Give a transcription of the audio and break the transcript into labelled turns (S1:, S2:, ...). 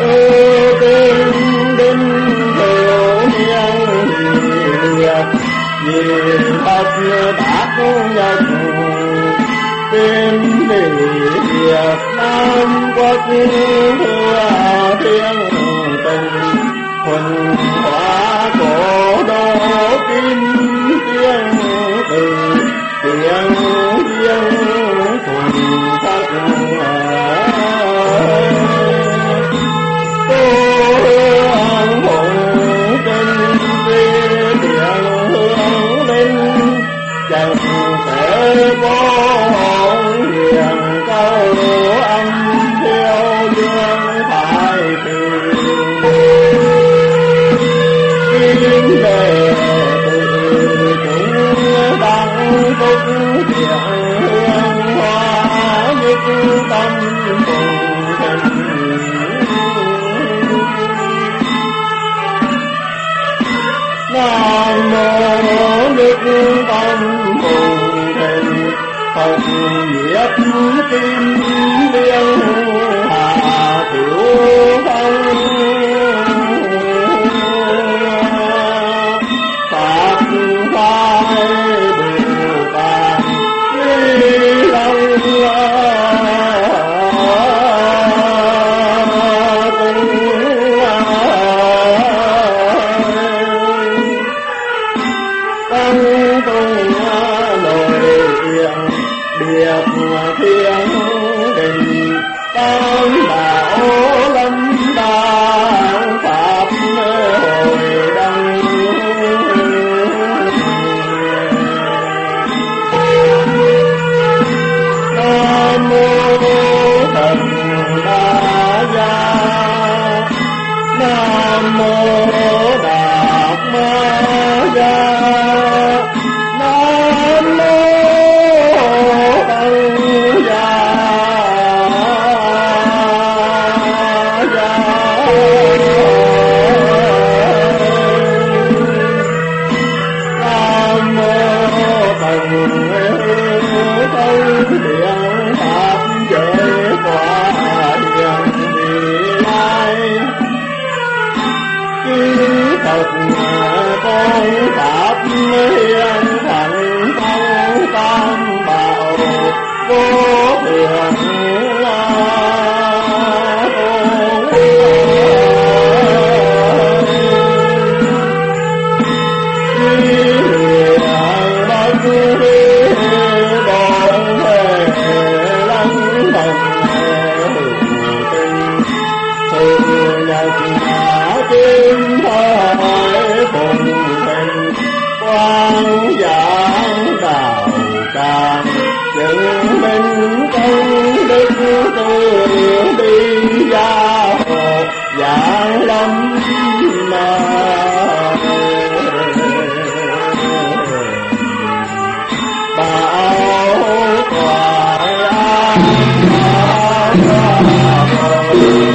S1: Tiên đinh thiệu niên vì thật bác nhật tiên Việt Nam quốc thừa thiên tình thuần hóa cổ đô kim tiên từ tiếng riêng thuần sắc tô hương hùng tinh vi tiếng hương linh chẳng thể vô hồn hiền câu âm theo dương phải từ kinh đề từ chúng đăng túc thiện hương hoa nhất tâm cùng tình Nam mô Đức Tâm Bồ Thình Phật Diệt Kim Liên Hà Tiểu Phong Pháp Phái Bồ Tát Lý Long thiên đình tam bảo lâm đàn pháp hồi đăng nam mô thần đa gia nam mô đạt ma gia nam mô Pháp hiền thành công tam bảo vô thượng quang giảng đạo tràng chứng minh công đức từ bi gia hộ giảng lâm mà bảo thoại an